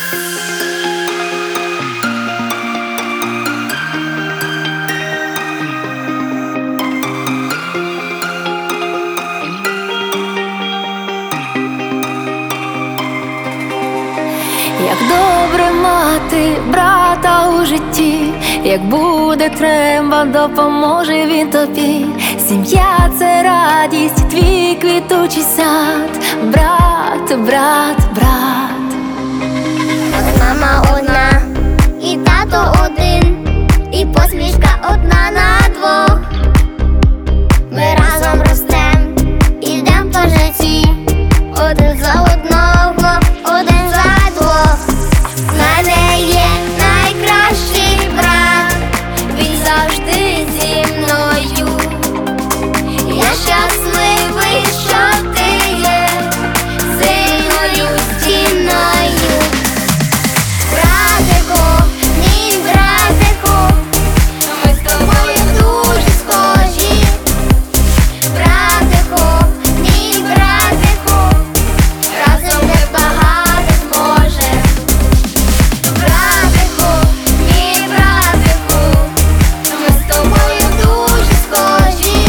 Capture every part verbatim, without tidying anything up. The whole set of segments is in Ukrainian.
Як добре мати брата у житті, як буде треба, допоможе він тобі. Сім'я – це радість, твій квітучий сад. Брат, брат, брат. От мама одна, і тато один, і посмішка одна на двох. Ми разом ростем, ідем по житті, один за одного, один за двох. В мене є найкращий брат, він завжди зі мною. Я щасливий, що ти є сильною стіною. Братику, мій братику, ми з тобою дуже схожі. Братику, мій братику, разом ми багато зможем. Братику, мій братику, ми з тобою дуже схожі.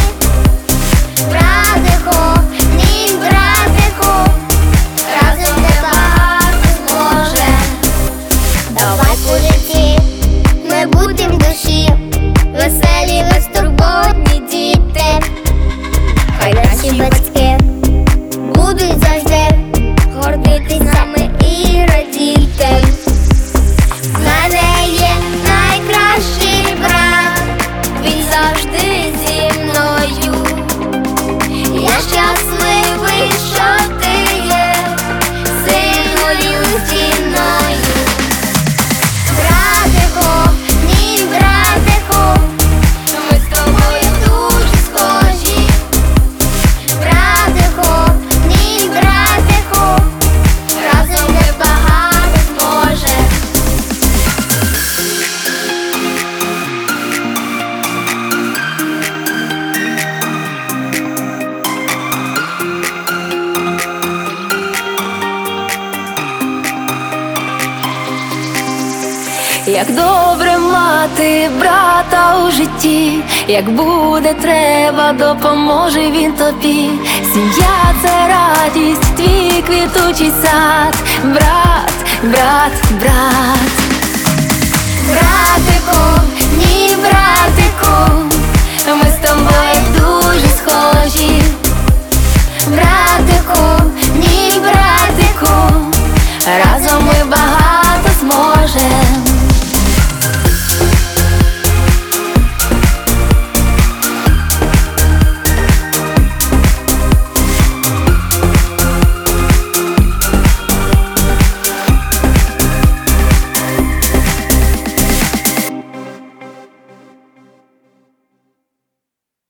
Братику, мій братику, разом ми багато зможем. Давай по житті ми будем душі, веселі, безтурботні діти. Хай наші батьки будуть завжди гордитись нами і радіти. В мене є найкращий брат, він завжди зі мною. Я щасливий, що ти є сильною стіною. Братику, мій братику, ми з тобою дуже схожі. Братику, мій братику, разом ми багато зможем. Як добре мати брата у житті, як буде треба, допоможе він тобі. Сім'я – це радість, твій квітучий сад. Брат, брат, брат. Братику, мій братику, Ми з тобою дуже схожі. братику,